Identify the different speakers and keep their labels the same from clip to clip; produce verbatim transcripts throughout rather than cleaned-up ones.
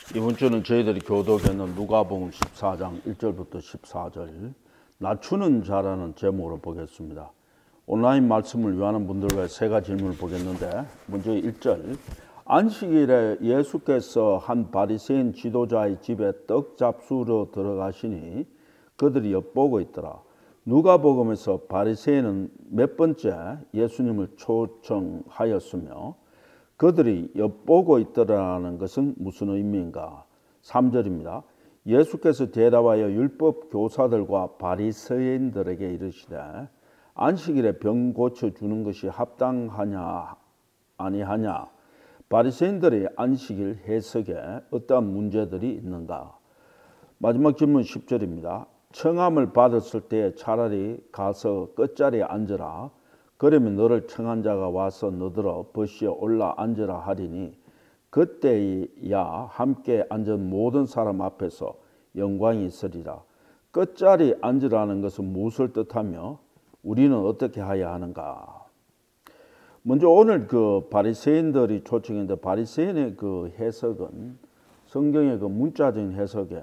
Speaker 1: 이번 주는 저희들이 교독에는 누가복음 십사 장 일 절부터 십사 절 낮추는 자라는 제목으로 보겠습니다. 온라인 말씀을 위하는 분들과 세 가지 질문을 보겠는데, 먼저 일 절, 안식일에 예수께서 한 바리새인 지도자의 집에 떡 잡수러 들어가시니 그들이 엿보고 있더라. 누가복음에서 바리새인은 몇 번째 예수님을 초청하였으며 그들이 엿보고 있더라는 것은 무슨 의미인가? 삼 절입니다. 예수께서 대답하여 율법 교사들과 바리새인들에게 이르시되 안식일에 병 고쳐주는 것이 합당하냐 아니하냐? 바리새인들의 안식일 해석에 어떠한 문제들이 있는가? 마지막 질문 십 절입니다. 청함을 받았을 때 차라리 가서 끝자리에 앉으라. 그러면 너를 청한 자가 와서 너더러 버시에 올라 앉으라 하리니 그때야 함께 앉은 모든 사람 앞에서 영광이 있으리라. 끝자리 앉으라는 것은 무엇을 뜻하며 우리는 어떻게 해야 하는가? 먼저 오늘 그 바리새인들이 초청했는데, 바리새인의 그 해석은 성경의 그 문자적인 해석에,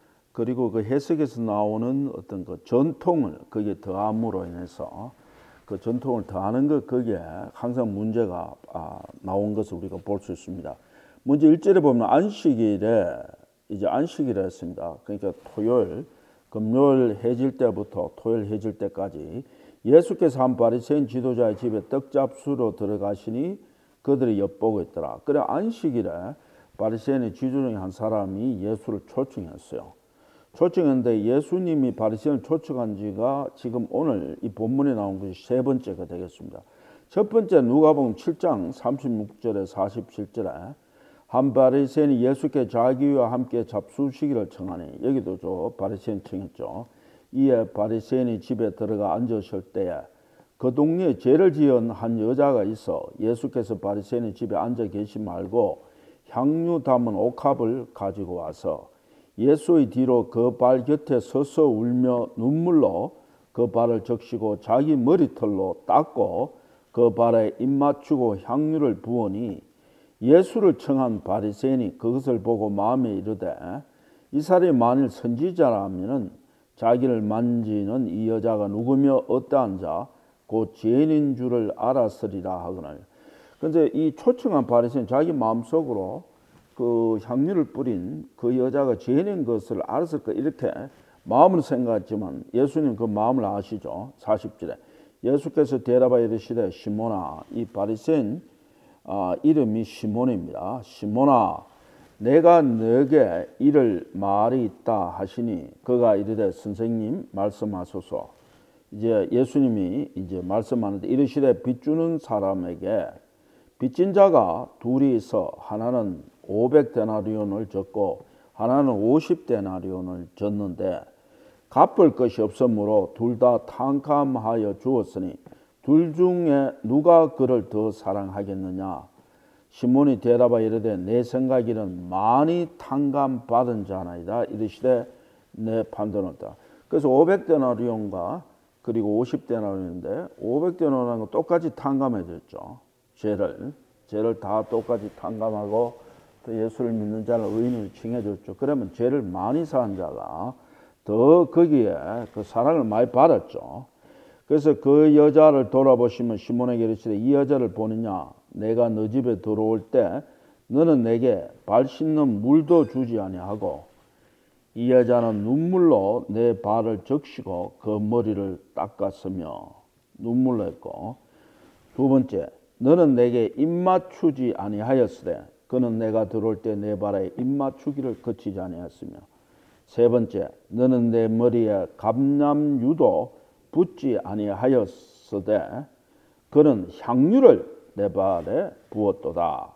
Speaker 1: 그리고 그 해석에서 나오는 어떤 그 전통을 거기에 더함으로 인해서 그 전통을 더하는 것, 거기에 항상 문제가 아, 나온 것을 우리가 볼 수 있습니다. 먼저 일 절에 보면 안식일에, 이제 안식일에 했습니다. 그러니까 토요일, 금요일 해질 때부터 토요일 해질 때까지 예수께서 한 바리새인 지도자의 집에 떡 잡수러 들어가시니 그들이 엿보고 있더라. 그래 안식일에 바리새인의 지도 중에 한 사람이 예수를 초청했어요. 초청했는데 예수님이 바리새인을 초청한 지가 지금 오늘 이 본문에 나온 것이 세 번째가 되겠습니다. 첫 번째 누가복음 칠 장 삼십육 절에 사십칠 절에 한 바리새인이 예수께 자기와 함께 잡수시기를 청하니, 여기도 저 바리새인 청했죠. 이에 바리새인이 집에 들어가 앉으실 때에 그 동네에 죄를 지은 한 여자가 있어 예수께서 바리새인의 집에 앉아 계시 말고 향유 담은 옥합을 가지고 와서 예수의 뒤로 그 발 곁에 서서 울며 눈물로 그 발을 적시고 자기 머리털로 닦고 그 발에 입 맞추고 향유를 부으니 예수를 청한 바리새인이 그것을 보고 마음에 이르되 이 사람이 만일 선지자라면 자기를 만지는 이 여자가 누구며 어떠한 자 곧 죄인인 줄을 알았으리라 하거늘. 그런데 이 초청한 바리새인 자기 마음속으로 그 향유를 뿌린 그 여자가 죄인인 것을 알았을 까 이렇게 마음으로 생각했지만 예수님 그 마음을 아시죠. 사십 절에 예수께서 대답하여 이르시되 시몬아, 이 바리새인 아, 이름이 시몬입니다. 시몬아, 내가 너에게 이를 말이 있다 하시니 그가 이르되 선생님 말씀하소서. 이제 예수님이 이제 말씀하는데 이르시되 빚주는 사람에게 빚진 자가 둘이 있어 하나는 오백 데나리온을 졌고 하나는 오십 데나리온을 졌는데 갚을 것이 없으므로 둘 다 탕감하여 주었으니 둘 중에 누가 그를 더 사랑하겠느냐? 시몬이 대답하여 이르되 내 생각에는 많이 탕감받은 자나이다. 이르시되 내 판단하다. 그래서 오백 데나리온과 그리고 오십 데나리온인데 오백 데나리온은 건 똑같이 탕감해 줬죠. 죄를 죄를 다 똑같이 탕감하고 또 예수를 믿는 자를 의인으로 칭해 줬죠. 그러면 죄를 많이 사한 자가 더 거기에 그 사랑을 많이 받았죠. 그래서 그 여자를 돌아보시면 시몬에게 이르시되 이 여자를 보느냐? 내가 너 집에 들어올 때 너는 내게 발 씻는 물도 주지 아니하고 이 여자는 눈물로 내 발을 적시고 그 머리를 닦았으며, 눈물로 했고, 두 번째 너는 내게 입 맞추지 아니하였으되 그는 내가 들어올 때 내 발에 입 맞추기를 거치지 아니하였으며, 세 번째 너는 내 머리에 감람유도 붓지 아니하였으되 그는 향유를 내 발에 부었도다.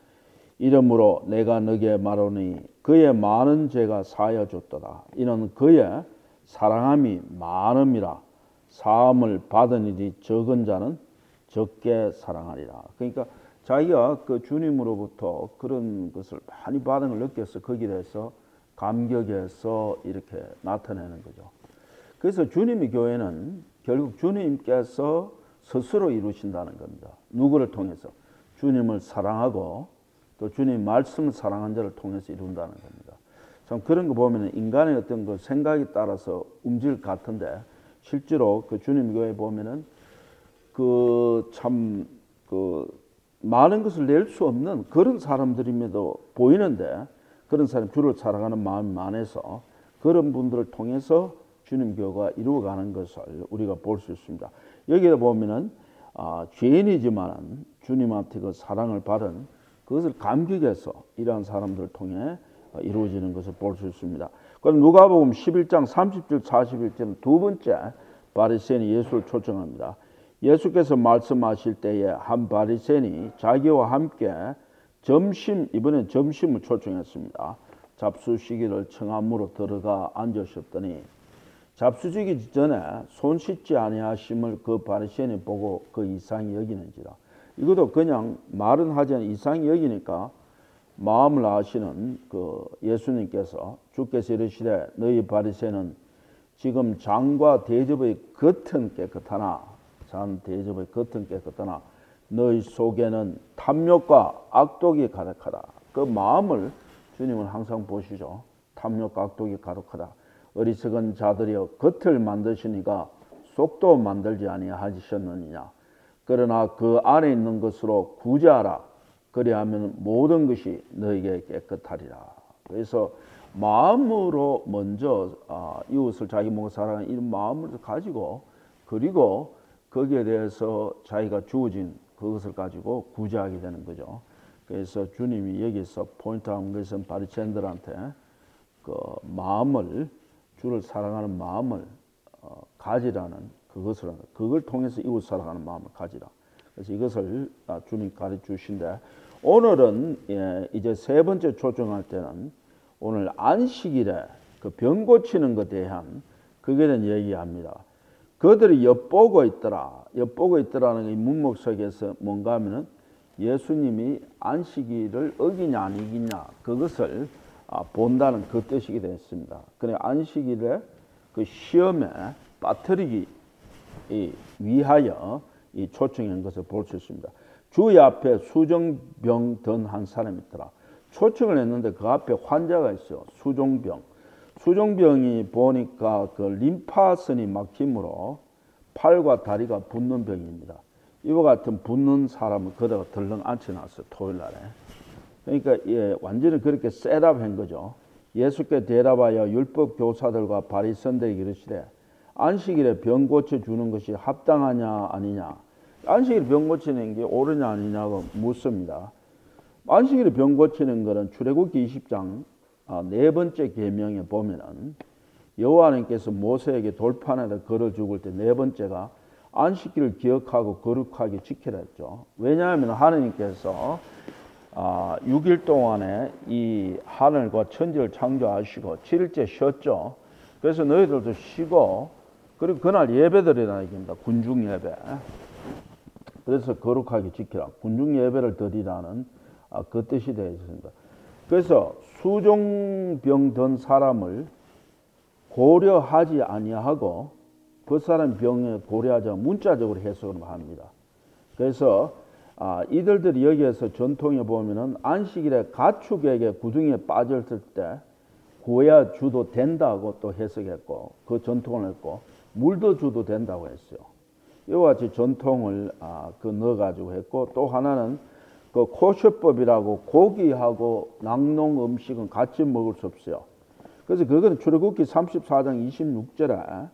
Speaker 1: 이러므로 내가 너게 말하니 그의 많은 죄가 사하여 줬도다. 이는 그의 사랑함이 많음이라. 사함을 받은 일이 적은 자는 적게 사랑하리라. 그러니까 자기가 그 주님으로부터 그런 것을 많이 받은 걸 느껴서 거기에 대해서 감격해서 이렇게 나타내는 거죠. 그래서 주님의 교회는 결국 주님께서 스스로 이루신다는 겁니다. 누구를 통해서? 주님을 사랑하고 또 주님 말씀을 사랑한 자를 통해서 이룬다는 겁니다. 참 그런 거 보면 인간의 어떤 그 생각에 따라서 움직일 것 같은데 실제로 그 주님 교회 보면은 그 참 그 많은 것을 낼 수 없는 그런 사람들임에도 보이는데 그런 사람 주를 사랑하는 마음이 많아서 그런 분들을 통해서 주님 교회가 이루어가는 것을 우리가 볼 수 있습니다. 여기에 보면은 아, 죄인이지만 주님한테 그 사랑을 받은 그것을 감격해서 이러한 사람들을 통해 이루어지는 것을 볼 수 있습니다. 그럼 누가복음 십일 장 삼십 절 사십일 절은 두 번째 바리새인이 예수를 초청합니다. 예수께서 말씀하실 때에 한 바리새인이 자기와 함께 점심, 이번엔 점심을 초청했습니다. 잡수시기를 청함으로 들어가 앉으셨더니 잡수시기 전에 손 씻지 아니하심을 그 바리새인이 보고 그 이상히 여기는지라. 이것도 그냥 말은 하지 않은 이상히 여기니까 마음을 아시는 그 예수님께서 주께서 이르시되 너희 바리새인은 지금 장과 대접의 겉은 깨끗하나 잔 대접의 겉은 깨끗하나 너희 속에는 탐욕과 악독이 가득하다. 그 마음을 주님은 항상 보시죠. 탐욕과 악독이 가득하다. 어리석은 자들이여 겉을 만드시니까 속도 만들지 아니하셨느니냐. 그러나 그 안에 있는 것으로 구제하라. 그리하면 모든 것이 너에게 깨끗하리라. 그래서 마음으로 먼저 아, 이웃을 자기 몸을 사랑하는 이런 마음을 가지고 그리고 거기에 대해서 자기가 주어진 그것을 가지고 구제하게 되는 거죠. 그래서 주님이 여기서 포인트한 것은 바리새인들한테 그 마음을 주를 사랑하는 마음을 어, 가지라는 그것을 그걸 통해서 이웃 사랑하는 마음을 가지라. 그래서 이것을 주님 가르쳐 주신데 오늘은 예, 이제 세 번째 초청할 때는 오늘 안식일에 그 병 고치는 것에 대한 그게 대한 얘기합니다. 그들이 엿보고 있더라. 엿보고 있더라는 이 문목 속에서 뭔가 하면은 예수님이 안식일을 어기냐 안 어기냐 그것을 본다는 그 뜻이게 됐습니다. 그래 안식일에 그 시험에 빠뜨리기 위하여 이 초청한 것을 볼 수 있습니다. 주의 앞에 수종병 든 한 사람이 있더라. 초청을 했는데 그 앞에 환자가 있어요. 수종병. 수종병이 보니까 그 림파선이 막힘으로 팔과 다리가 붓는 병입니다. 이와 같은 붓는 사람은 그대로 덜렁 앉혀놨어요. 토요일날에. 그러니까 예, 완전히 그렇게 셋업한 거죠. 예수께 대답하여 율법 교사들과 바리새인들에게 이르시되 안식일에 병 고쳐주는 것이 합당하냐 아니냐. 안식일에 병 고치는 게 옳으냐 아니냐고 묻습니다. 안식일에 병 고치는 것은 출애굽기 이십 장 네 번째 계명에 보면은 여호와 하나님께서 모세에게 돌판에다 걸어 죽을 때 네 번째가 안식일을 기억하고 거룩하게 지키라 했죠. 왜냐하면 하나님께서 육 일 동안에 이 하늘과 천지를 창조하시고 칠 일째 쉬었죠. 그래서 너희들도 쉬고 그리고 그날 예배드리라는 얘기입니다. 군중 예배. 그래서 거룩하게 지키라. 군중 예배를 드리라는 그 뜻이 되어 있습니다. 그래서 수종병 든 사람을 고려하지 아니하고 그 사람 병에 고려하자 문자적으로 해석을 합니다. 그래서 아, 이들들이 여기에서 전통에 보면은 안식일에 가축에게 구덩이에 빠졌을 때 구해야 주도 된다고 또 해석했고 그 전통을 했고 물도 주도 된다고 했어요. 이와 같이 전통을 아, 그 넣어가지고 했고 또 하나는 그 코셔법이라고 고기하고 낙농 음식은 같이 먹을 수 없어요. 그래서 그건 출애굽기 삼십사 장 이십육 절에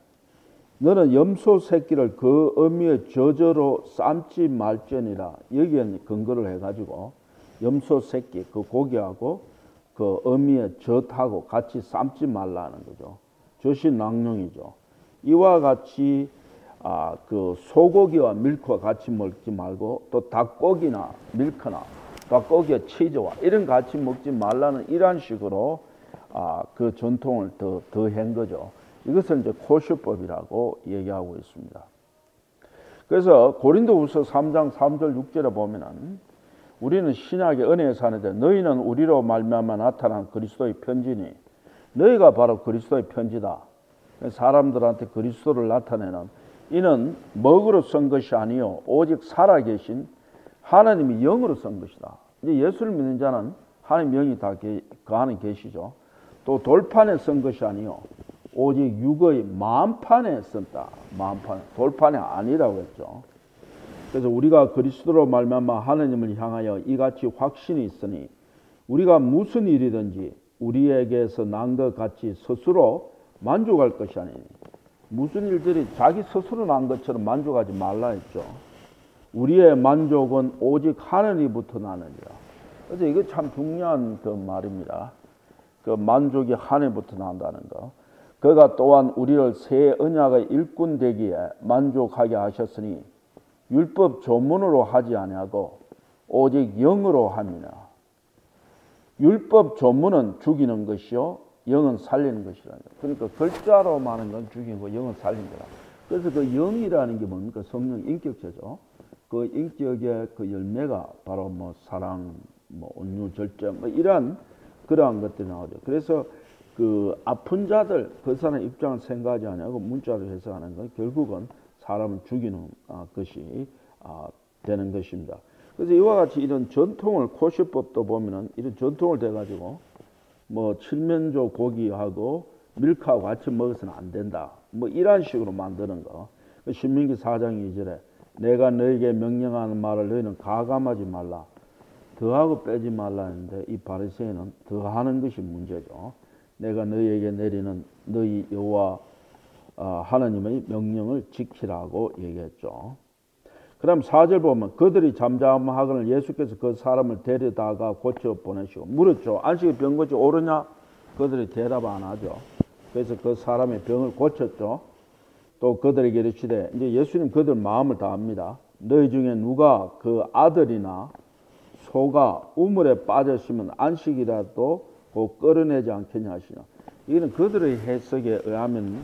Speaker 1: 너는 염소 새끼를 그 어미의 저저로 삶지 말지니라 여기에 근거를 해가지고 염소 새끼 그 고기하고 그 어미의 젖하고 같이 삶지 말라는 거죠. 젖이 낙농이죠. 이와 같이 아, 그 소고기와 밀크와 같이 먹지 말고 또 닭고기나 밀크나 닭고기와 치즈와 이런 같이 먹지 말라는 이런 식으로 아, 그 전통을 더 더한 거죠. 이것을 이제 코셔법이라고 얘기하고 있습니다. 그래서 고린도후서 삼 장 삼 절 육 절에 보면은 우리는 신약의 은혜에 사는데 너희는 우리로 말미암아 나타난 그리스도의 편지니 너희가 바로 그리스도의 편지다. 사람들한테 그리스도를 나타내는 이는 먹으로 쓴 것이 아니요 오직 살아계신 하나님이 영으로 쓴 것이다. 이제 예수를 믿는 자는 하나님 영이 다 계, 그 안에 계시죠. 또 돌판에 쓴 것이 아니요 오직 육의 마음판에 쓴다. 마음판, 돌판이 아니라고 했죠. 그래서 우리가 그리스도로 말미암아 하나님을 향하여 이같이 확신이 있으니 우리가 무슨 일이든지 우리에게서 난 것 같이 스스로 만족할 것이 아니니 무슨 일들이 자기 스스로 난 것처럼 만족하지 말라 했죠. 우리의 만족은 오직 하늘이부터 나느니라. 그래서 이거 참 중요한 그 말입니다. 그 만족이 하늘부터 난다는 거. 그가 또한 우리를 새 언약의 일꾼 되기에 만족하게 하셨으니 율법 조문으로 하지 아니하고 오직 영으로 함이나. 율법 조문은 죽이는 것이요 영은 살리는 것이라. 그러니까 글자로 말하는 건 죽이고 영은 살리는 거라. 그래서 그 영이라는 게 뭡니까? 성령 인격체죠. 그 인격의 그 열매가 바로 뭐 사랑, 뭐 온유, 절제, 뭐 이런 그러한 것들이 나오죠. 그래서 그 아픈 자들 그 사람 입장을 생각하지 않고 문자로 해석하는 건 결국은 사람을 죽이는 것이 되는 것입니다. 그래서 이와 같이 이런 전통을 코시법도 보면은 이런 전통을 대 가지고 뭐 칠면조 고기하고 밀크하고 같이 먹어서는 안 된다. 뭐 이런 식으로 만드는 거. 신명기 사 장 이 절에 내가 너에게 명령하는 말을 너희는 가감하지 말라. 더하고 빼지 말라 했는데 이 바리새인은 더하는 것이 문제죠. 내가 너희에게 내리는 너희 여호와 하나님의 명령을 지키라고 얘기했죠. 그럼 사 절 보면 그들이 잠잠하거늘 예수께서 그 사람을 데려다가 고쳐 보내시고 물었죠. 안식이 병 고치 옳으냐? 그들이 대답 안 하죠. 그래서 그 사람의 병을 고쳤죠. 또 그들에게 이르시되 이제 예수님 그들 마음을 다 압니다. 너희 중에 누가 그 아들이나 소가 우물에 빠졌으면 안식이라도 곧 끌어내지 않겠냐 하시나. 이거는 그들의 해석에 의하면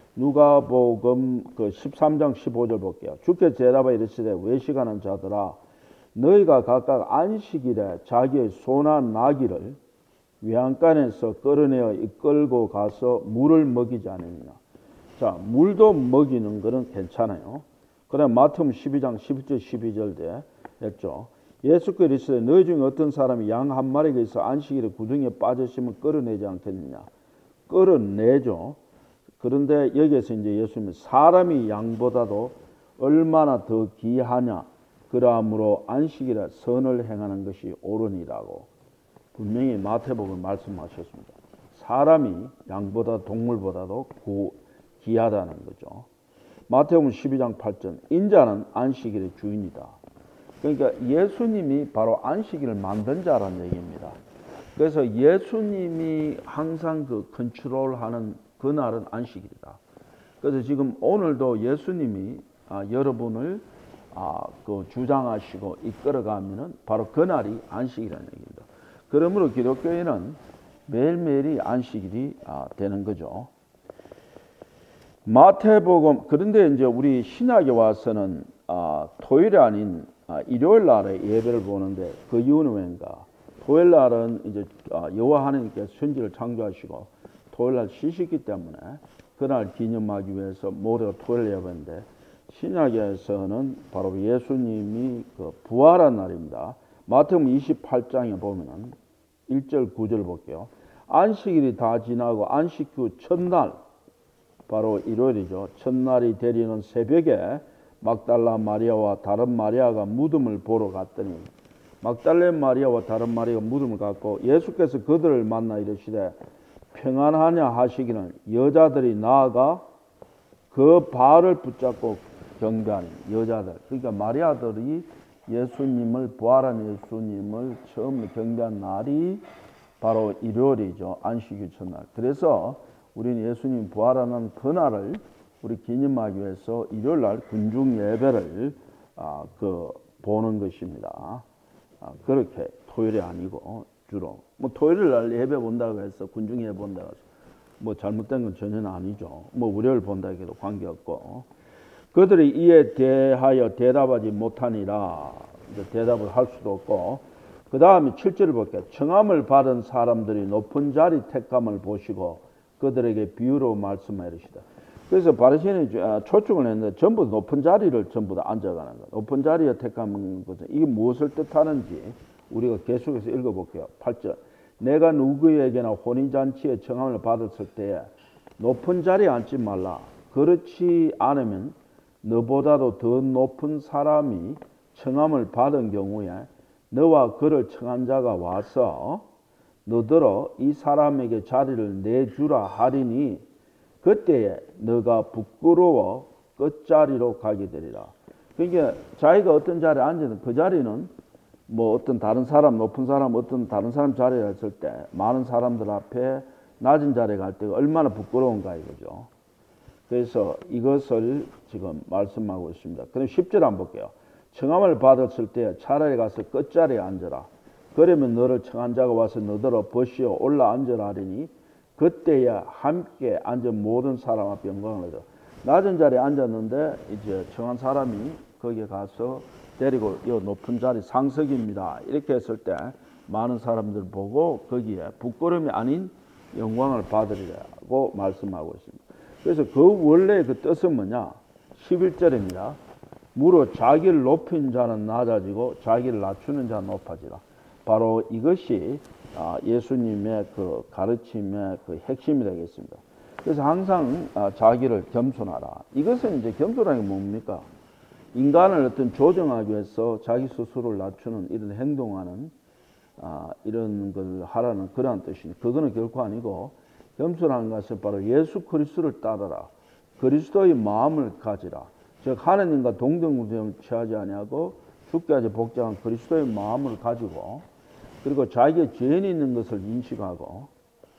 Speaker 1: 누가복음 그 십삼 장 십오 절 볼게요. 주께서 대답하여 이르시되 외식하는 자들아 너희가 각각 안식일에 자기의 소나 나귀를 외양간에서 끌어내어 이끌고 가서 물을 먹이지 않느냐. 자, 물도 먹이는 것은 괜찮아요. 그다음 마태복음 십이 장 십일 절 십이 절에 했죠. 예수께서 이르시되 너희 중에 어떤 사람이 양 한 마리가 있어 안식일에 구덩이에 빠졌으면 끌어내지 않겠느냐. 끌어내죠. 그런데 여기에서 이제 예수님은 사람이 양보다도 얼마나 더 귀하냐. 그러므로 안식일에 선을 행하는 것이 옳으니라고 분명히 마태복음을 말씀하셨습니다. 사람이 양보다 동물보다도 구, 귀하다는 거죠. 마태복음 십이 장 팔 절 인자는 안식일의 주인이다. 그러니까 예수님이 바로 안식일을 만든 자라는 얘기입니다. 그래서 예수님이 항상 그 컨트롤하는 그날은 안식일이다. 그래서 지금 오늘도 예수님이 아, 여러분을 아, 그 주장하시고 이끌어가면은 바로 그날이 안식이라는 얘기입니다. 그러므로 기독교인은 매일매일이 안식일이 아, 되는 거죠. 마태복음 그런데 이제 우리 신약에 와서는 아, 토요일이 아닌 아, 일요일 날에 예배를 보는데 그 이유는 왠가? 토요일 날은 이제 아, 여호와 하나님께서 천지를 창조하시고 토요일 날 쉬시기 때문에 그날 기념하기 위해서 모두가 토요일 예배인데 신약에서는 바로 예수님이 그 부활한 날입니다. 마태복음 이십팔 장에 보면은 일 절 구 절 볼게요. 안식일이 다 지나고 안식 후 첫날 바로 일요일이죠. 첫날이 되리는 새벽에 막달라 마리아와 다른 마리아가 무덤을 보러 갔더니 막달라 마리아와 다른 마리아가 무덤을 갔고 예수께서 그들을 만나 이르시되 평안하냐 하시기는 여자들이 나아가 그 발을 붙잡고 경배하는 여자들. 그러니까 마리아들이 예수님을 부활한 예수님을 처음 경배한 날이 바로 일요일이죠. 안식일 첫날. 그래서 우리는 예수님 부활하는 그날을 우리 기념하기 위해서 일요일 날 군중 예배를 아, 그 보는 것입니다. 아, 그렇게 토요일이 아니고 주로 뭐 토요일 날 예배 본다고 해서 군중 예배 본다고 해서 뭐 잘못된 건 전혀 아니죠. 뭐 월요일 본다 해도 관계없고 그들이 이에 대하여 대답하지 못하니라. 대답을 할 수도 없고 그 다음에 칠 절을 볼게요. 청함을 받은 사람들이 높은 자리 택감을 보시고 그들에게 비유로 말씀하시다. 그래서 바리새인이 초청을 했는데 전부 높은 자리를 전부 다 앉아가는 것. 높은 자리에 택감은 것은 이게 무엇을 뜻하는지 우리가 계속해서 읽어볼게요. 팔 절. 내가 누구에게나 혼인잔치에 청함을 받았을 때에 높은 자리에 앉지 말라. 그렇지 않으면 너보다도 더 높은 사람이 청함을 받은 경우에 너와 그를 청한 자가 와서 너더러 이 사람에게 자리를 내주라 하리니 그때에 너가 부끄러워 끝자리로 가게 되리라. 그러니까 자기가 어떤 자리에 앉으면 그 자리는 뭐 어떤 다른 사람, 높은 사람, 어떤 다른 사람 자리에 있을 때 많은 사람들 앞에 낮은 자리에 갈 때가 얼마나 부끄러운가 이거죠. 그래서 이것을 지금 말씀하고 있습니다. 그럼 십 절 한번 볼게요. 청함을 받았을 때 차라리 가서 끝자리에 앉아라. 그러면 너를 청한 자가 와서 너더러 벗이어 올라 앉으라 하리니 그때야 함께 앉은 모든 사람 앞에 영광을 얻어. 낮은 자리에 앉았는데 이제 청한 사람이 거기에 가서 데리고 이 높은 자리 상석입니다. 이렇게 했을 때 많은 사람들 보고 거기에 부끄러움이 아닌 영광을 받으리라고 말씀하고 있습니다. 그래서 그 원래 그 뜻은 뭐냐? 십일 절입니다. 무릇 자기를 높인 자는 낮아지고 자기를 낮추는 자는 높아지라. 바로 이것이 예수님의 그 가르침의 그 핵심이 되겠습니다. 그래서 항상 자기를 겸손하라. 이것은 이제 겸손한 게 뭡니까? 인간을 어떤 조정하기 위해서 자기 스스로를 낮추는 이런 행동하는 아, 이런 걸 하라는 그러한 뜻입니다. 그거는 결코 아니고 겸손한 것은 바로 예수 그리스도를 따르라. 그리스도의 마음을 가지라. 즉 하느님과 동등됨을 취하지 아니하고 죽기까지 복종한 그리스도의 마음을 가지고 그리고 자기의 죄인이 있는 것을 인식하고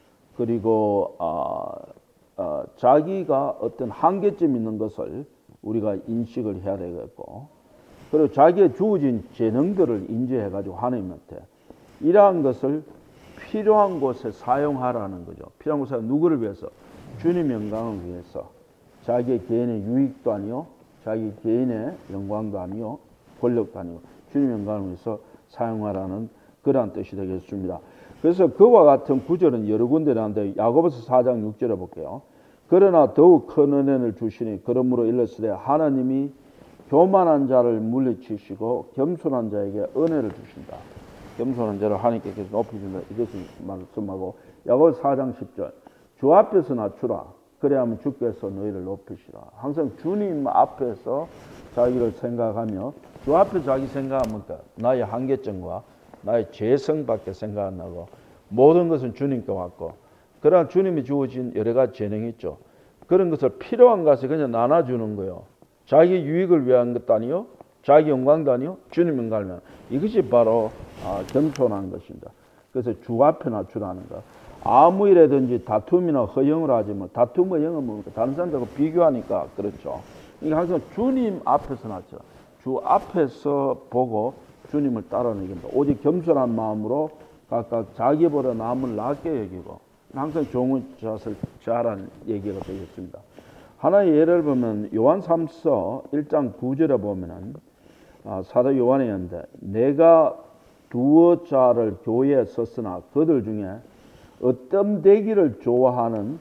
Speaker 1: 그리고 아, 아, 자기가 어떤 한계점 있는 것을 우리가 인식을 해야 되겠고 그리고 자기의 주어진 재능들을 인지해가지고 하나님한테 이러한 것을 필요한 곳에 사용하라는 거죠. 필요한 곳에 누구를 위해서? 주님 영광을 위해서. 자기의 개인의 유익도 아니요 자기 개인의 영광도 아니요 권력도 아니고 주님 영광을 위해서 사용하라는 그러한 뜻이 되겠습니다. 그래서 그와 같은 구절은 여러 군데 나오는데 야고보서 사 장 육 절에 볼게요. 그러나 더욱 큰 은혜를 주시니 그러므로 일렀으되 하나님이 교만한 자를 물리치시고 겸손한 자에게 은혜를 주신다. 겸손한 자를 하나님께서 높이신다. 이것을 말씀하고 야고보서 사 장 십 절 주 앞에서 낮추라. 그래야만 주께서 너희를 높이시라. 항상 주님 앞에서 자기를 생각하며 주 앞에 자기 생각하면 나의 한계점과 나의 죄성밖에 생각 안 나고 모든 것은 주님께 왔고 그러나 주님이 주어진 여러 가지 재능이 있죠. 그런 것을 필요한 것을 그냥 나눠주는 거예요. 자기 유익을 위한 것도 아니요 자기 영광도 아니요 주님 영광을 이것이 바로 아, 겸손한 것입니다. 그래서 주 앞에 낮추라는 것. 아무 일에든지 다툼이나 허영을 하지 뭐 다툼 허영은 뭡니까? 다른 사람들하고 비교하니까 그렇죠. 그러니까 항상 주님 앞에서 낮춰. 주 앞에서 보고 주님을 따르는 겁니다. 오직 겸손한 마음으로 각각 자기보다 남을 낮게 여기고 항상 좋은 자세를 잘하는 얘기가 되겠습니다. 하나의 예를 보면 요한 삼 서 일 장 구 절에 보면은 아, 사도 요한이 했는데 내가 두어 자를 교회에 썼으나 그들 중에 어떤 되기를 좋아하는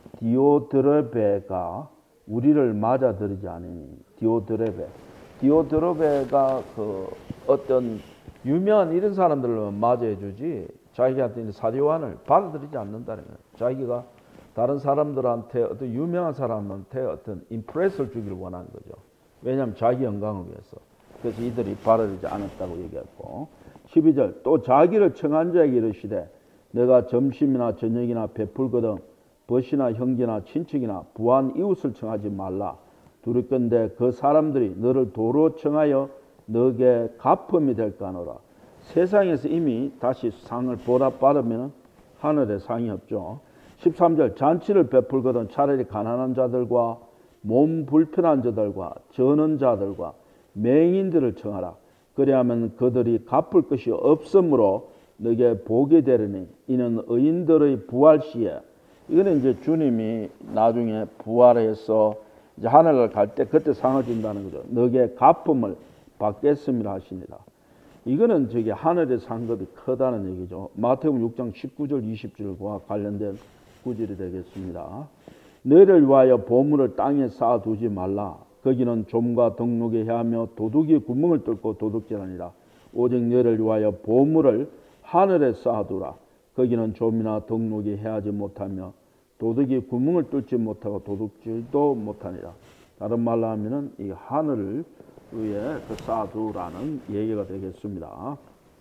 Speaker 1: 디오드레베가 우리를 맞아들이지 않으니 디오드레베 디오드레베가 그 어떤 유명한 이런 사람들로 맞이해주지 자기한테 사도 요한을 받아들이지 않는다는 거예요. 자기가 다른 사람들한테 어떤 유명한 사람한테 어떤 임프레스를 주기를 원하는 거죠. 왜냐하면 자기 영광을 위해서. 그래서 이들이 받아들이지 않았다고 얘기했고 십이 절 또 자기를 청한 자에게 이르시되 내가 점심이나 저녁이나 베풀거든 벗이나 형제나 친척이나 부한 이웃을 청하지 말라. 두렵건대 그 사람들이 너를 도로 청하여 너게 갚음이 될까 하노라. 세상에서 이미 다시 상을 보답받으면 하늘에 상이 없죠. 십삼 절 잔치를 베풀거든 차라리 가난한 자들과 몸 불편한 자들과 저는 자들과 맹인들을 청하라. 그리하면 그들이 갚을 것이 없으므로 너게 보게 되리니 이는 의인들의 부활 시에 이거는 이제 주님이 나중에 부활해서 이제 하늘을 갈 때 그때 상을 준다는 거죠. 너게 갚음을 받겠음이라 하시니라. 이거는 저기 하늘의 상급이 크다는 얘기죠. 마태복음 육 장 십구 절 이십 절과 관련된 구절이 되겠습니다. 너희를 위하여 보물을 땅에 쌓아두지 말라. 거기는 좀과 덕록에 해하며 도둑이 구멍을 뚫고 도둑질하니라. 오직 너를 위하여 보물을 하늘에 쌓아두라. 거기는 좀이나 덕록이 해하지 못하며 도둑이 구멍을 뚫지 못하고 도둑질도 못하니라. 다른 말로 하면은 이 하늘을 위에 그 쌓아두라는 얘기가 되겠습니다.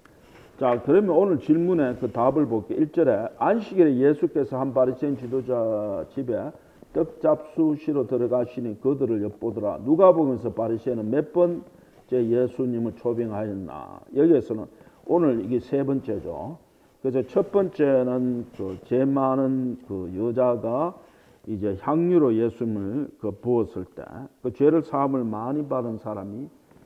Speaker 1: 자, 그러면 오늘 질문에 그 답을 볼게요. 일 절에 안식일에 예수께서 한 바리새인 지도자 집에 떡 잡수시러 들어가시니 그들을 엿보더라. 누가복음에서 바리새인은 몇 번째 예수님을 초빙하였나? 여기에서는 오늘 이게 세 번째죠. 그래서 첫 번째는 그 죄 많은 그 여자가 이제 향유로 예수님을 그 부었을 때 그 죄를 사함을 많이 받은 사람이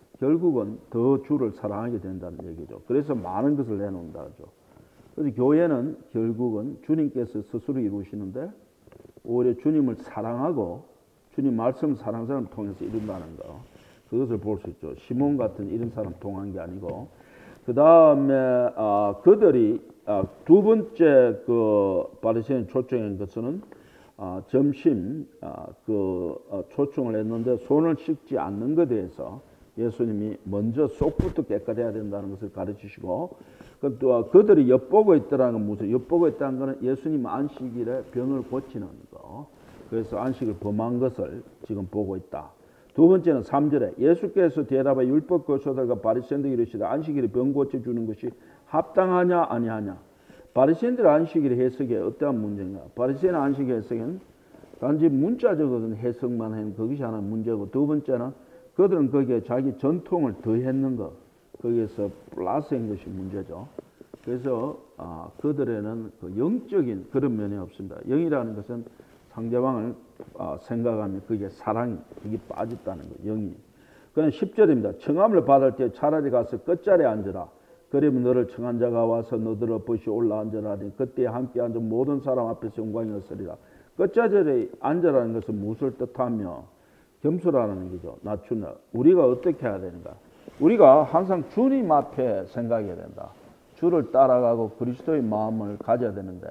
Speaker 1: 결국은 더 주를 사랑하게 된다는 얘기죠. 그래서 많은 것을 내놓는다죠. 그래서 교회는 결국은 주님께서 스스로 이루시는데 오히려 주님을 사랑하고 주님 말씀 사랑하는 사람을 통해서 이룬다는 거. 그것을 볼 수 있죠. 시몬 같은 이런 사람 통한 게 아니고. 그 다음에 아, 그들이 아, 두 번째 그 바리새인 초청한 것은 아, 점심 아, 그 아, 초청을 했는데 손을 씻지 않는 것에 대해서 예수님이 먼저 속부터 깨끗해야 된다는 것을 가르치시고 그 또 그들이 엿보고 있더라는 건 무슨 엿보고 있다는 것은 예수님 안식일에 병을 고치는 거. 그래서 안식을 범한 것을 지금 보고 있다. 두 번째는 삼 절에 예수께서 대답하여 율법 교사들과 바리새인들이 이르시되 안식일에 병 고쳐주는 것이 합당하냐 아니하냐. 바리새인들 안식일의 해석에 어떠한 문제인가. 바리새인 안식일 해석은 단지 문자적인 해석만 하면 그것이 하나 문제고 두 번째는 그들은 거기에 자기 전통을 더했는 것 거기에서 플러스한 것이 문제죠. 그래서 아, 그들에는 그 영적인 그런 면이 없습니다. 영이라는 것은 상대방을 아, 생각하면 그게 사랑이 그게 빠졌다는 거 영이. 그는 십 절입니다. 청함을 받을 때 차라리 가서 끝자리에 앉으라. 그러면 너를 청한 자가 와서 너들을 벗이 올라 앉으라 하니 그때 함께 앉은 모든 사람 앞에서 영광이 없으리라. 끝자리에 앉으라는 것은 무엇을 뜻하며 겸손하라는 거죠. 낮추는. 우리가 어떻게 해야 되는가? 우리가 항상 주님 앞에 생각해야 된다. 주를 따라가고 그리스도의 마음을 가져야 되는데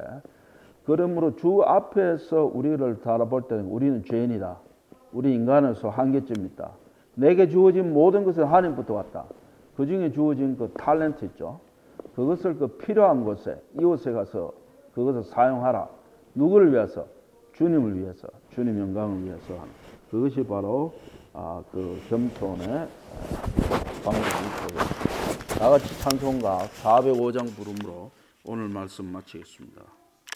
Speaker 1: 그러므로 주 앞에서 우리를 바라볼 때는 우리는 죄인이다. 우리 인간으로서 한계점이 있다. 내게 주어진 모든 것은 하나님부터 왔다. 그 중에 주어진 그 탤런트 있죠. 그것을 그 필요한 곳에 이곳에 가서 그것을 사용하라. 누구를 위해서? 주님을 위해서. 주님 영광을 위해서 하는. 그것이 바로 아, 그 겸손의 방법이고 다 같이 찬송가 사백오 장 부름으로 오늘 말씀 마치겠습니다.